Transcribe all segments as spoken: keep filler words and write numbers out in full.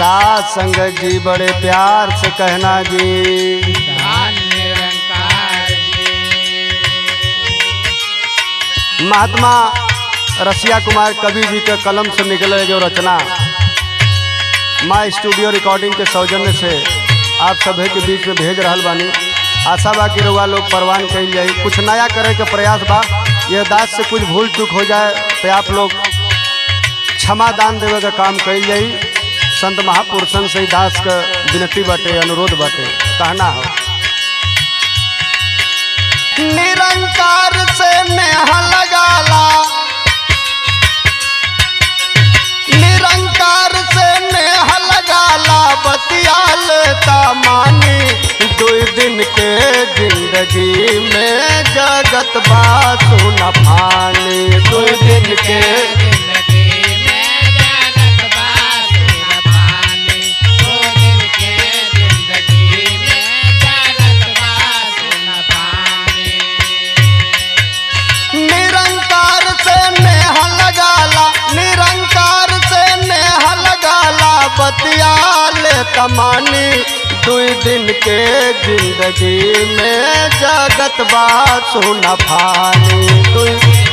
साथ संगत जी बड़े प्यार से कहना जी। निरंकार महात्मा रसिया कुमार कवि जी के कलम से निकले जो रचना माँ स्टूडियो रिकॉर्डिंग के सौजन्य से आप सभी के बीच में भेज रहल बानी। आशा बा कि रउआ लोग परवान कइल जाई, कुछ नया करे के प्रयास बा। यह दास से कुछ भूल चूक हो जाए तो आप लोग क्षमा दान देवे का काम कइल जाई। संत महापुरुषन से दास का विनती बाटे, अनुरोध बाटे, कहना हो। निरंकार से नेह लगाला, निरंकार से नेह लगाला, बतिया लेता मानी दो दिन के जिंदगी में जगत बात न पानी। दो दिन के तमानी दुई दिन के जिंदगी में जगत बात सुना फानी। दुई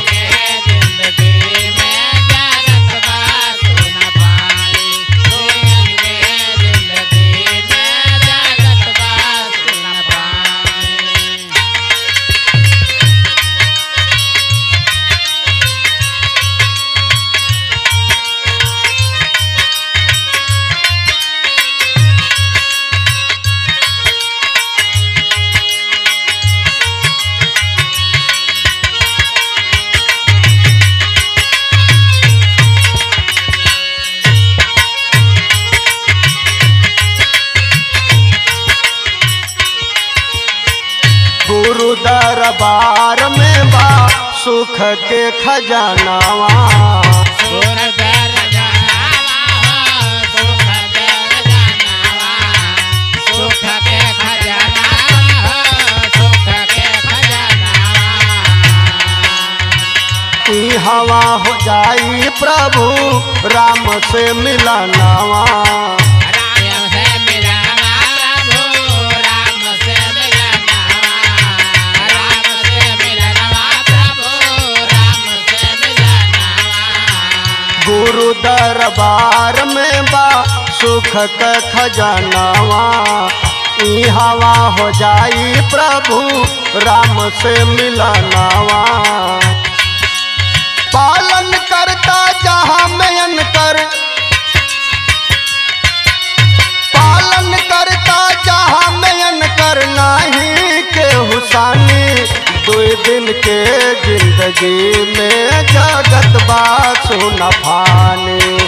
गुरु दरबार में बा सुख के खजानावा। ई हवा हो जाई प्रभु राम से मिलनावा। गुरु दरबार में बा सुख का खजानावा। ई हवा हो जाई प्रभु राम से मिलनावा। पालन करता जहाँ में कर, पालन करता जहाँ में कर, नहीं के हुसानी दो दिन के जिंदगी में जगत बात सुना फानी।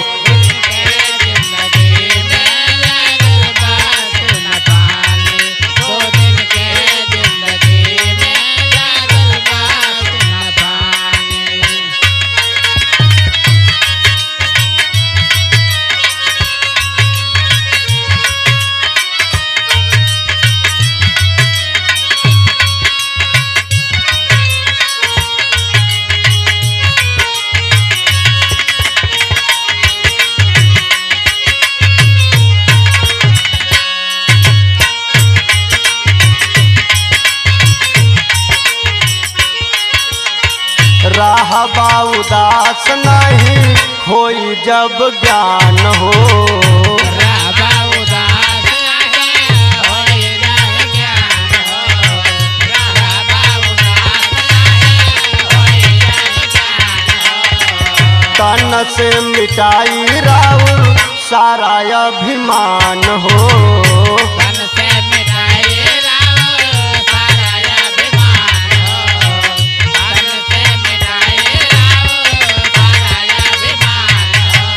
राहबा उदास नहीं होई जब ज्ञान हो। राहबा उदास नहीं होई जब ज्ञान हो। राहबा उदास नहीं होई जब ज्ञान हो। तन से मिटाई राउर सारा अभिमान हो। तन से मिटाई राउर सारा अभिमान हो। तन से मिटाई राउर सारा अभिमान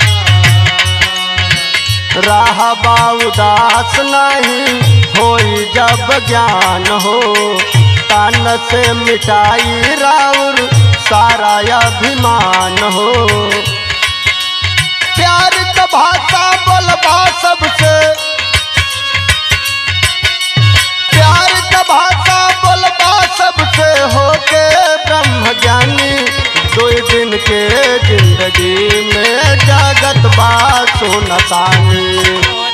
हो। राहबा उदास नहीं होई जब ज्ञान हो। तन से मिटाई राउर सारा अभिमान हो। प्यार का भाषा बोलबा सबसे, प्यार का भाषा बोलबा सबसे, होके ब्रह्म ज्ञानी दो दिन के जिंदगी में जगत बात सुनतानी।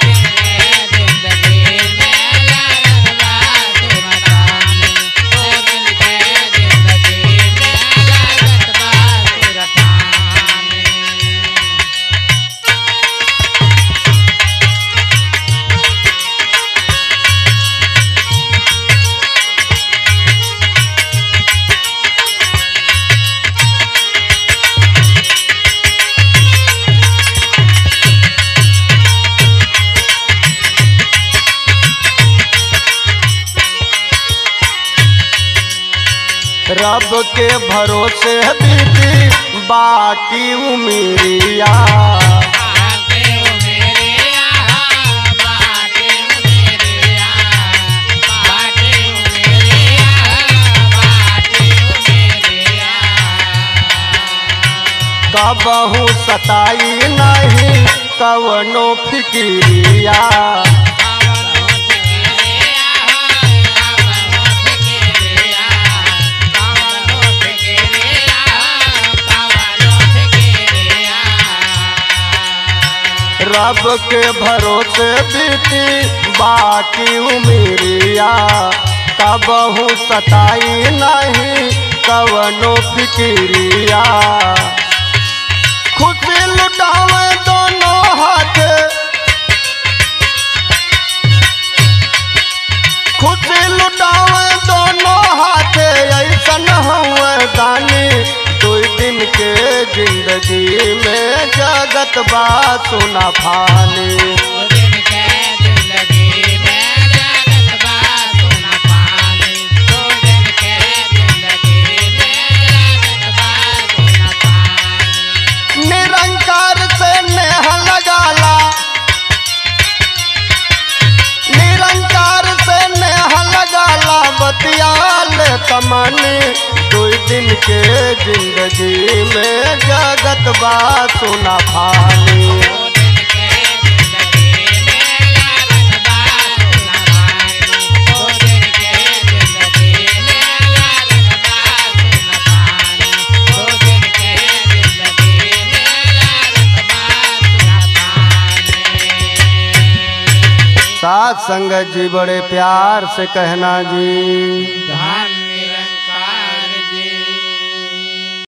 रब के भरोसे बीती बाकी उमिरिया। कबहू सताई नहीं कवनो फिकिरिया। रब के भरोसे बीती बाकी उमिरिया। कबहू सताई नहीं कवनो फिकिरिया। खुशी लुटावे दोनों हाथ, खुशी लुटावे दोनों हाथ, ऐसन हुए दानी दो दिन के जिंदगी में जगत बा सुना फानी। निरंकार से नेह लगाला, निरंकार से नेह लगाला, बतियाल तमनी दो दिन के जिंदगी में जगत बा सुना फानी। साथ संगत जी बड़े प्यार से कहना जी।